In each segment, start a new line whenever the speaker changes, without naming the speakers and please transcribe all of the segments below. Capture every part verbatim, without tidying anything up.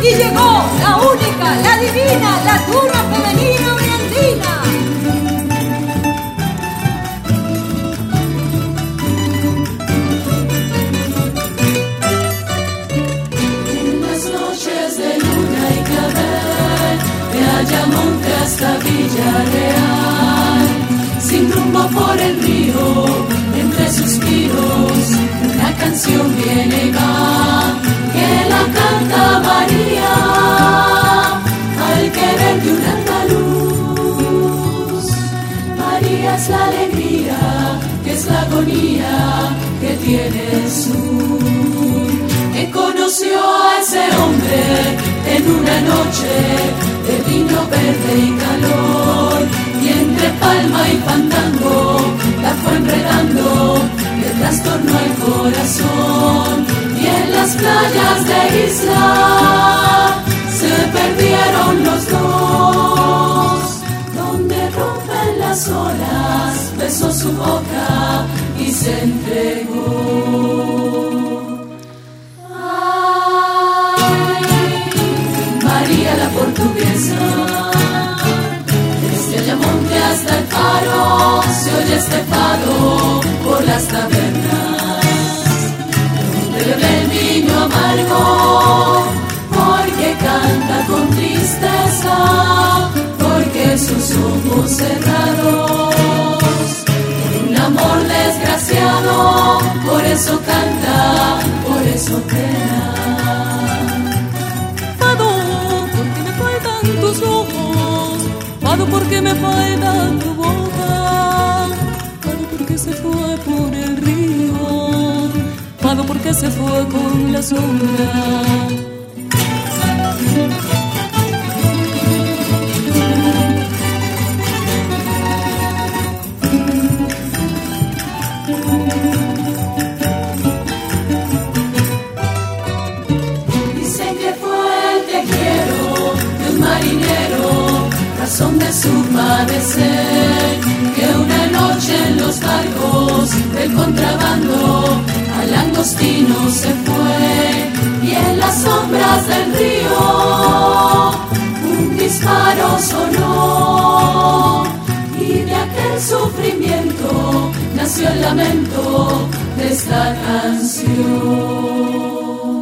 y llegó la única, la divina, la tuna femenina oriandina.
En las noches de luna y clavel, de Ayamonte hasta Villarreal, sin rumbo por el río, entre suspiros, una canción viene y va, que la canta María, al querer de un andaluz. María es la alegría, que es la agonía que tiene el sur, que conoció a ese hombre en una noche de vino verde y calor, y entre palma y fandango la fue enredando, le trastornó el corazón, y en las playas de Isla se perdieron los dos, donde rompen las olas, besó su boca y se entregó. María la portuguesa, desde Ayamonte hasta el faro, se oye este fado por las tabernas, donde bebe el vino amargo, porque canta con tristeza, porque sus ojos cerrados, por un amor desgraciado, por eso canta, por eso pena.
Tus ojos, fado porque me falta tu boca, fado porque se fue por el río, fado porque se fue con la sombra.
Razón de su padecer, que una noche en los barcos del contrabando al langostino se fue, y en las sombras del río un disparo sonó, y de aquel sufrimiento nació el lamento de esta canción.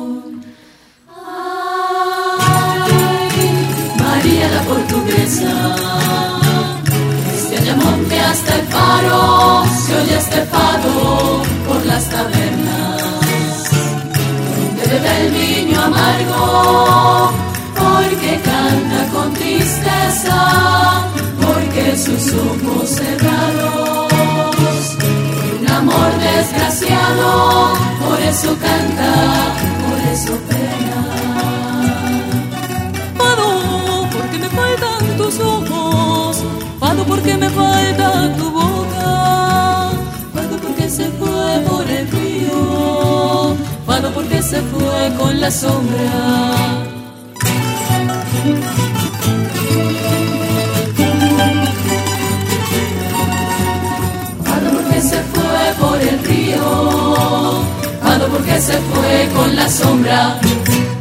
María la portuguesa, desde Ayamonte hasta el faro, se oye este fado por las tabernas, donde bebe el vino amargo, porque canta con tristeza, porque sus ojos cerrados, por un amor desgraciado, por eso canta, por eso pena.
Faltan tus ojos, fado porque me falta tu boca, fado porque se fue por el río, fado porque se fue con la sombra.
Fado porque se fue por el río, fado porque se fue con la sombra.